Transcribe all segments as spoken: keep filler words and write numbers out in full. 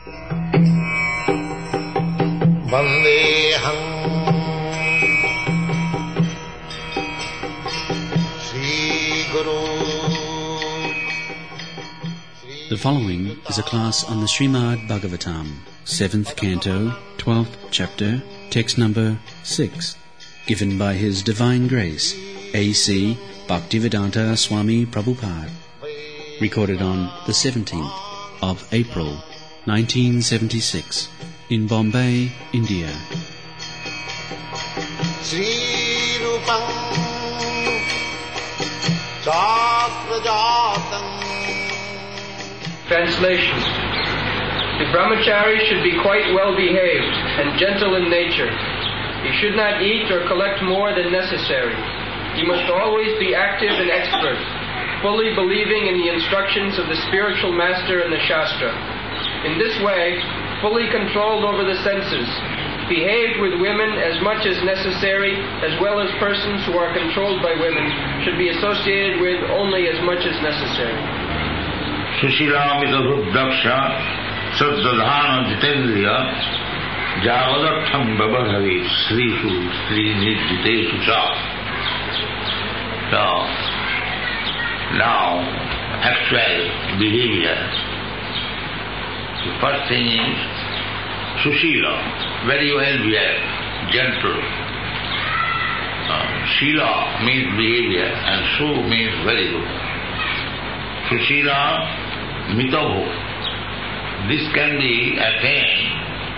Vandeham Sri Guru. The following is a class on the Srimad Bhagavatam, seventh canto, twelfth chapter, text number six, given by His Divine Grace, A C Bhaktivedanta Swami Prabhupada, recorded on the seventeenth of April, nineteen seventy-six, in Bombay, India. Sri Rupam Chakrajatam. Translation. The brahmachari should be quite well behaved and gentle in nature. He should not eat or collect more than necessary. He must always be active and expert, fully believing in the instructions of the spiritual master and the Shastra. In this way, fully controlled over the senses, behaved with women as much as necessary, as well as persons who are controlled by women should be associated with only as much as necessary. Sushila Daksha Saddadhana Jitendriya Javadatham Babadhavi Srisu Sri Nijitesu Cha. So, now, actual behavior. The first thing is Sushila, very well behaved, gentle. Uh, Shila means behavior and Su means very good. Sushila Mitaho. This can be attained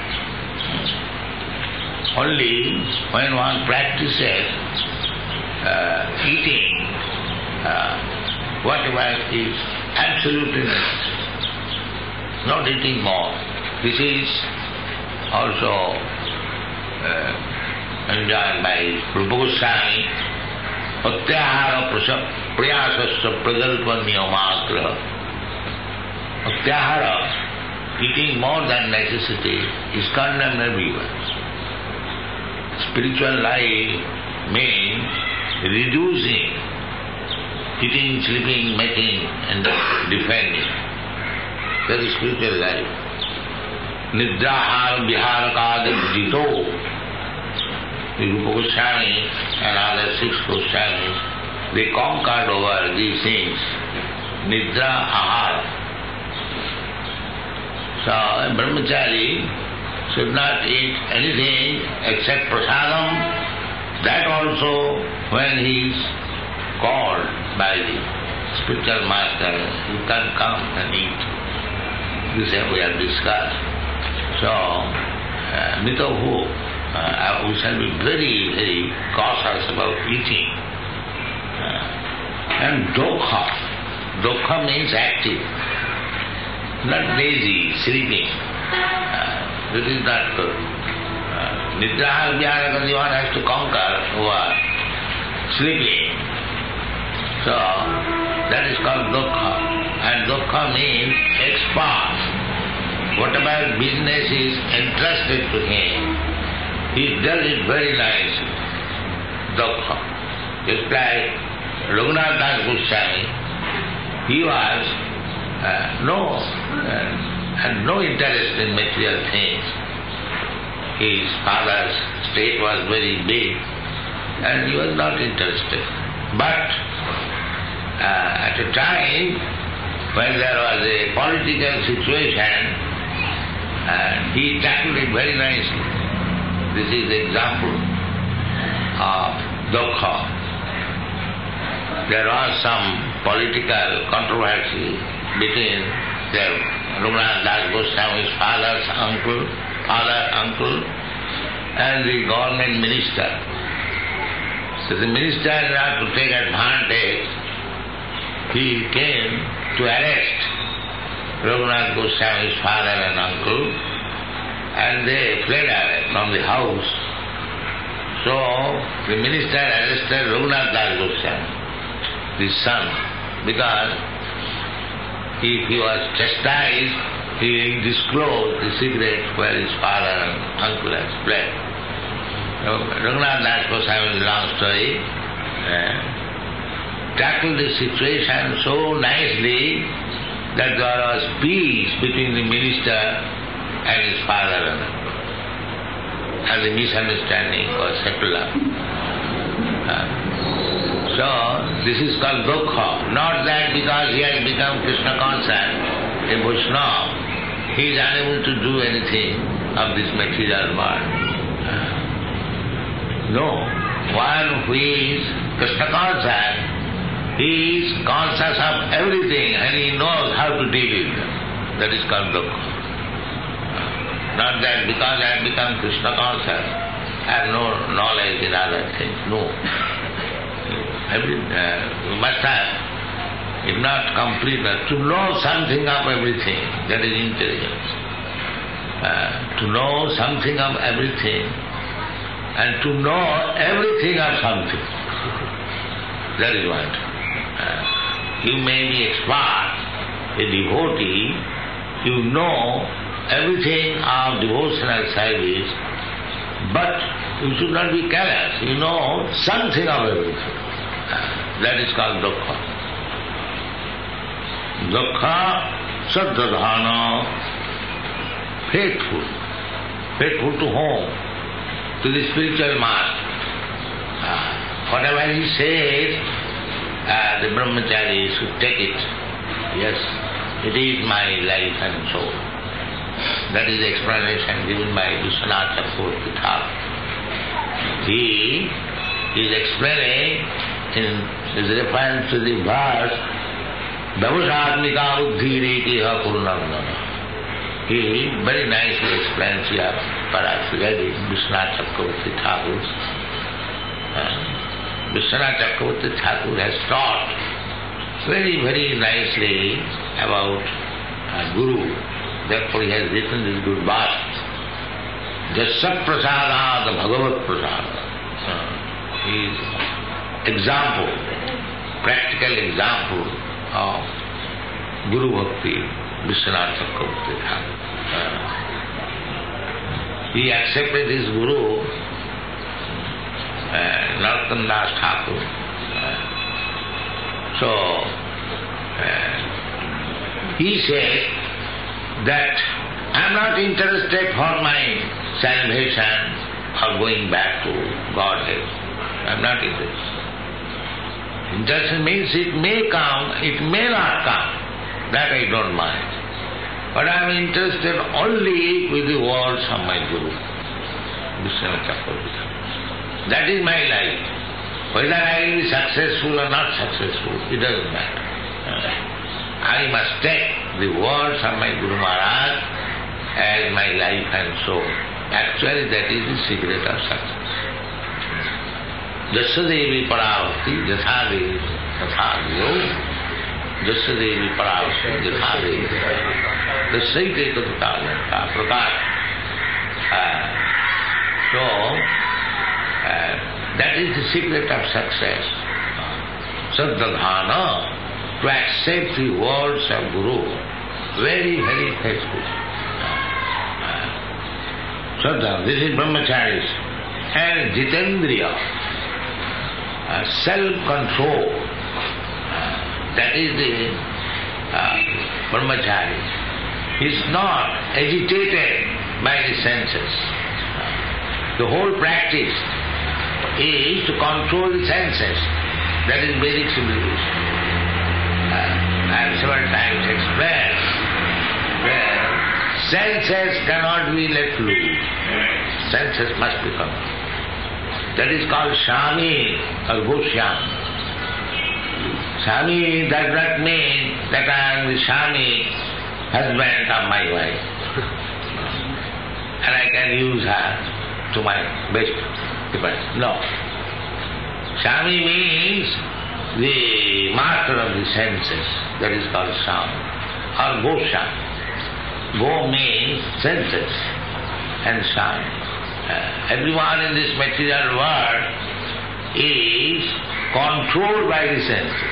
only when one practices uh, eating uh, whatever is absolutely necessary, not eating more. This is also uh, enjoined by Rupa Goswami. Atyahara prayasasya pragalpa niyamatra. Atyahara, eating more than necessity, is condemned everywhere. Spiritual life means reducing eating, sleeping, making and defending. That is spiritual life. Nidrahar viharakādi jito. The Rupa Goswami and other six Goswamis, they conquered over these things. Nidra, ahara. So a brahmachari should not eat anything except prasadam. That also when he is called by the spiritual master, he can come and eat. This we have discussed. So, uh, mitahu. Uh, we shall be very, very cautious about eating. Uh, and dokha. Dokha means active, not lazy, sleeping. Uh, this is not good. Uh, Nidraha Vyaraka, one has to conquer over sleeping. So, that is called dokha. And dokha means expert. Whatever business is entrusted to him, he does it very nicely. Dokha. Just like Raghunath Das Goswami, he was uh, no, uh, had no interest in material things. His father's estate was very big and he was not interested. But uh, at a time when there was a political situation, uh, he tackled it very nicely. This is the example of dokha. There was some political controversy between the Raghunath Das Goswami's father's uncle, father, uncle, and the government minister. So the minister, in order to take advantage, he came to arrest Raghunath Goswami's father and uncle, and they fled away from the house. So the minister arrested Raghunath Das Goswami, his son, because if he was chastised, he disclosed the secret where his father and uncle had fled. Raghunath Das Goswami, long story, uh, tackled the situation so nicely that there was peace between the minister and his father, and the misunderstanding was settled up. Uh, so, this is called dukkha. Not that because he has become Krishna conscious, a Vaishnava, he is unable to do anything of this material world. Uh, no. One who is Krishna conscious, he is conscious of everything and he knows how to deal with them. That is called dukkha. Not that because I have become Krishna conscious, I have no knowledge in other things. No. Every, uh, you must have, if not complete, to know something of everything. That is intelligence. Uh, to know something of everything and to know everything of something. That is what. Uh, you may be expert, a devotee, you know everything of devotional service, but you should not be careless. You know something of everything. Uh, that is called dukkha. Dukkha, saddadhana, faithful. Faithful to whom? To the spiritual master. Uh, whatever he says, uh, the brahmachari should take it. Yes, it is my life and soul. That is the explanation given by Vishwanath Chakravarti Thakur. He is explaining in his reference to the verse, Davasatmika Uddhiretiha Purnamnana. He very nicely explains here, perhaps read it, Vishwanath Chakravarti Thakur. Uh, Vishwanath Chakravarti Thakur has taught very, very nicely about uh, Guru. Therefore he has written this good verse. Jasya prasada bhagavat prasada. Uh, he is example, practical example of Guru Bhakti, Vishwanath Chakravarti Thakur. Uh, he accepted his Guru, uh, Narottam Das Thakur. Uh, so, uh, he said that I am not interested for my salvation or going back to Godhead. I am not interested. Interested means it may come, it may not come. That I don't mind. But I am interested only with the words of my Guru, Vishwanath Chakravarti. That is my life. Whether I will be successful or not successful, it doesn't matter. I must take the words of my Guru Maharaj as my life and soul. Actually, that is the secret of success. Jasyadevi paravakti jasyadevi tathadeyo. Jasyadevi paravakti jasyadevi tasyaite tathadeyo prakash. So, uh, that is the secret of success. Saddadhana, to accept the words of Guru, very, very faithful. Saddha, this is brahmacharis. And jitendriya, uh, self-control, uh, that is the uh, brahmachari. He is not agitated by the senses. The whole practice is to control the senses. That is Vedic civilization. Uh, I have several times explained that senses cannot be let loose. Senses must be controlled. That is called Shami or Goshyam. Shami does not mean that I am the Shami, husband of my wife. And I can use her to my best purpose. No. Shami means the master of the senses. That is called Shami. Or Goshyam. Go means senses and Shami. Uh, everyone in this material world is controlled by the senses.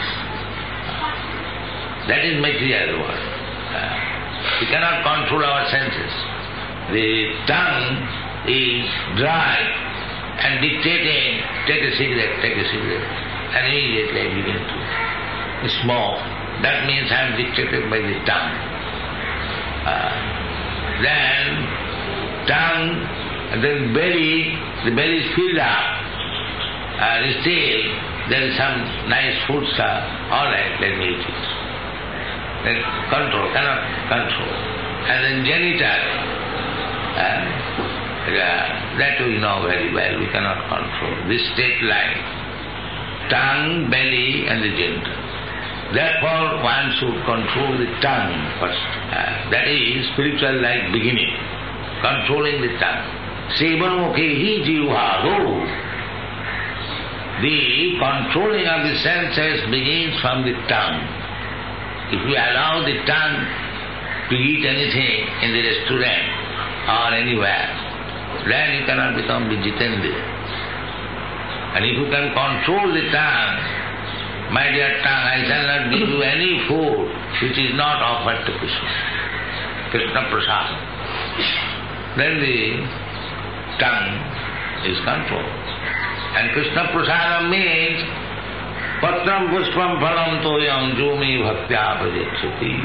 That is material world. Uh, we cannot control our senses. The tongue is dry and dictating, take a cigarette, take a cigarette, and immediately I begin to smoke. That means I am dictated by the tongue. Uh, then tongue, and then belly, the belly is filled up. Uh, still, there is some nice food stuff. All right, let me eat it. Then control, cannot control. And then genital, uh, uh, that we know very well, we cannot control. This straight line, tongue, belly and the genital. Therefore, one should control the tongue first. Uh, that is spiritual life beginning, controlling the tongue. Sevanmukhi jivhado. The controlling of the senses begins from the tongue. If we allow the tongue to eat anything in the restaurant or anywhere, then you cannot become Jitendriya. And if you can control the tongue, my dear tongue, I shall not give you any food which is not offered to Krishna. Krishna Prasad. Then the tongue is controlled. And Krishna Prasadam means Patram Pushpam Phalam Toyam Jumi Bhaktya Pajekshati.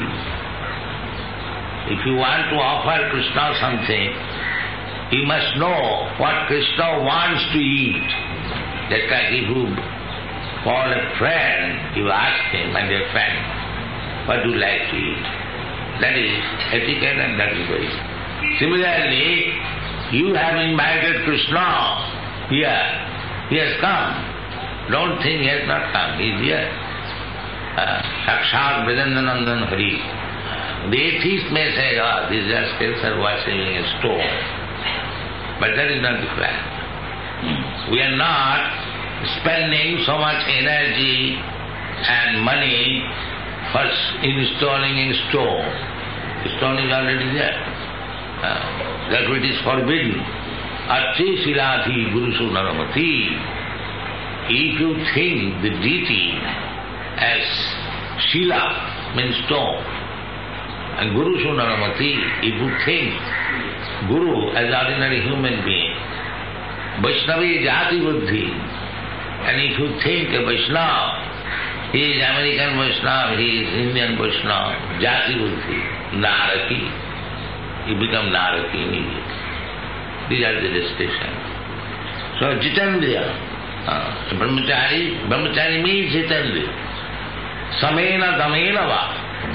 If you want to offer Krishna something, you must know what Krishna wants to eat. Just like if you call a friend, you ask him, my dear friend, what do you like to eat? That is etiquette and that is very. Similarly, you have invited Krishna here. He has come. Don't think he has not come. He is here. Sakshat Vrijandanandan Hari. The atheist may say, oh, these rascals are worshipping a stone. But that is not the fact. We are not spending so much energy and money for installing a stone. The stone is already there. Uh, therefore it is forbidden. Arche Silati Gurusu Naramati. If you think the deity as Shila means stone, and Gurusu Naramati, if you think Guru as ordinary human being, Vaishnavi Jati Buddhi, and if you think a Vaishnava, he is American Vaishnava, he is Indian Vaishnava, Jati Buddhi, Naraki, he becomes Naraki immediately. These are the restrictions. So Jitendriya, uh, Brahmachari, Brahmachari means Jitendriya. Samena damena va.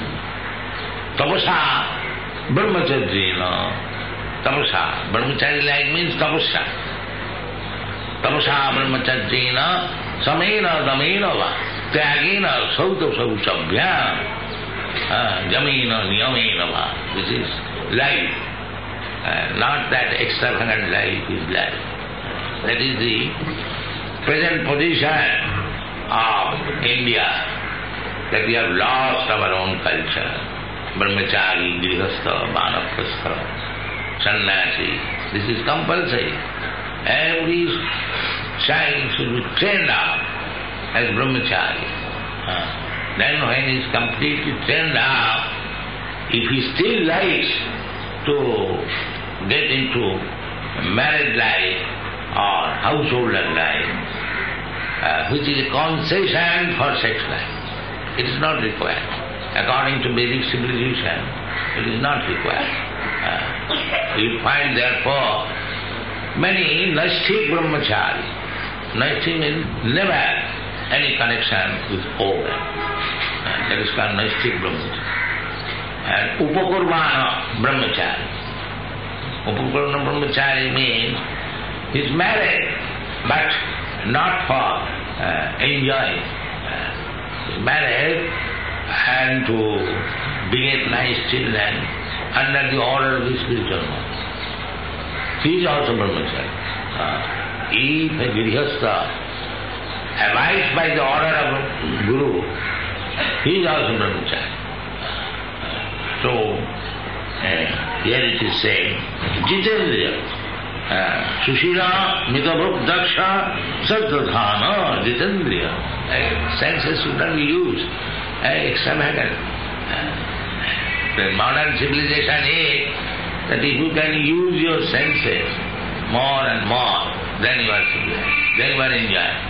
Tapasa, Brahmacharjena. Tapasa, Brahmachari like means tapasa. Tapasa Brahmacharjena, Samena damena va. Tyagena sauta sauchabhya. Jamena niyamena va. This is life. Uh, not that extravagant life is life. That is the present position of India, that we have lost our own culture. Brahmachari, Grihastha, Vanaprastha, Sannyasi. This is compulsory. Every child should be trained up as Brahmachari. Uh, then when he is completely trained up, if he still likes to get into married life or householder life, uh, which is a concession for sex life. It is not required. According to Vedic civilization, it is not required. Uh, you find therefore many Naistik Brahmachari. Naistik means never any connection with old. Uh, that is called Naistik Brahmachari. And Upakurvana Brahmachari. Upakurvana Brahmachari means he is married, but not for uh, enjoying. Uh, he is married and to beget nice children under the order of the spiritual master. He is also Brahmachari. Uh, if a Grihastha abides by the order of Guru, he is also Brahmachari. So, uh, here it is saying, Jitendriya, uh, Sushila, Mitabhuk, Daksha, Saddhana, Jitendriya. Uh, senses should not be used uh, extravagant. Uh, the modern civilization is that if you can use your senses more and more, then you are civilized, then you are enjoying.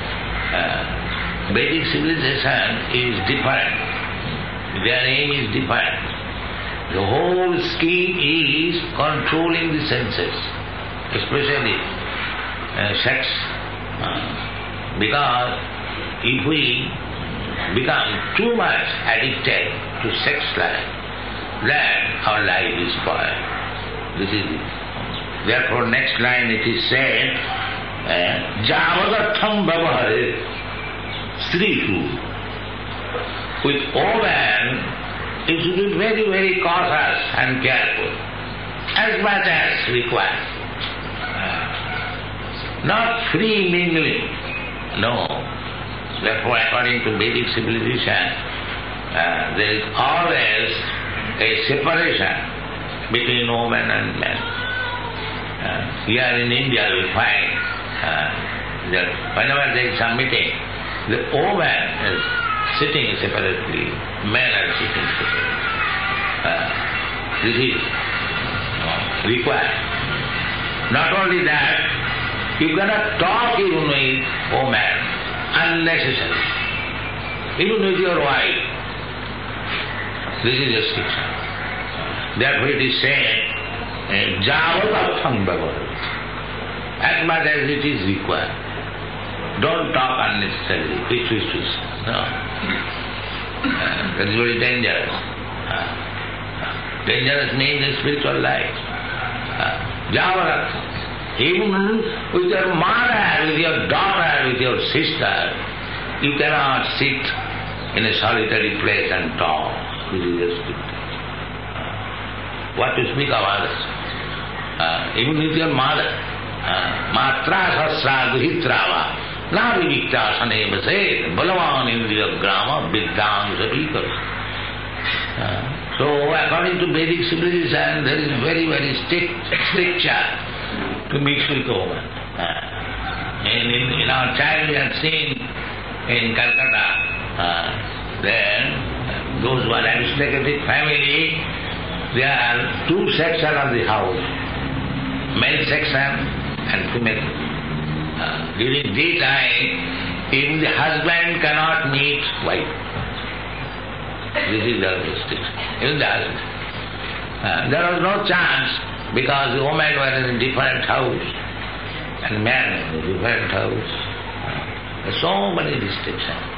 Uh, Vedic civilization is different. Their aim is different. The whole scheme is controlling the senses, especially uh, sex. Uh, because if we become too much addicted to sex life, then our life is spoiled. This is it. Therefore, next line it is said, Javadartham Bhavahare Strisu. With woman, you should be very, very cautious and careful, as much as required. Uh, not free mingling, no. Therefore, according to Vedic civilization, uh, there is always a separation between woman and man. Uh, here in India, we find uh, that whenever there is some meeting, the woman is sitting separately, men are sitting separately. Uh, this is uh, required. Not only that, you cannot talk even with woman unnecessarily, even with your wife. This is restriction. Therefore it is said, Javadartham Bhavahare, as much as it is required. Don't talk unnecessarily, which which which. No. Uh, that is very dangerous. Uh, uh, dangerous means the spiritual life. Uh, Javadartham. Even with your mother, with your daughter, with your sister, you cannot sit in a solitary place and talk. This is restricted. Uh, what to speak of others? Uh, even with your mother. Matra sasra duhitrava na vivikta saneva se balavan indriya grama viddham sabikar. So according to Vedic civilization, there is very, very strict stricture to mix with woman. Uh, in, in, in our child we have seen in Calcutta, uh, then those who are aristocratic family, there are two sections of the house, male section and female. Uh, during daytime, even the husband cannot meet wife. This is the restriction. Even the husband. Uh, there was no chance because the woman was in a different house and man in a different house. Uh, so many restrictions.